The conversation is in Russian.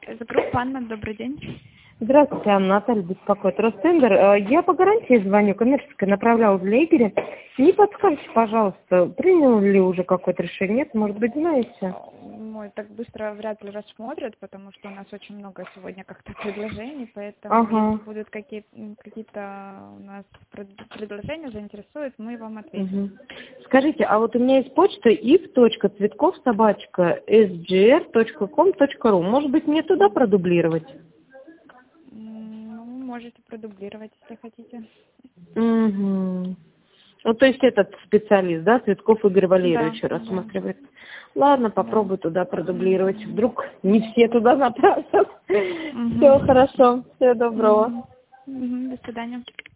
Это группа Анна, добрый день. Здравствуйте, Анна, Наталья беспокоит. Ростендер, я по гарантии звоню, коммерческая, направляла для Игоря. Не подскажите, пожалуйста, принял ли уже какое-то решение? Нет, может быть, знаете? Мой так быстро вряд ли рассмотрят, потому что у нас очень много сегодня как-то предложений, поэтому если будут какие-то у нас предложения, заинтересуют, мы вам ответим. Скажите, а вот у меня есть почта if.цветков@sgr.com.ru. Может быть, мне туда продублировать? Ну, можете продублировать, если хотите. Ну, то есть этот специалист, да, Цветков Игорь Валерьевич рассматривает. Ладно, попробую туда продублировать. Вдруг не все туда направят. Все хорошо. Всего доброго. До свидания.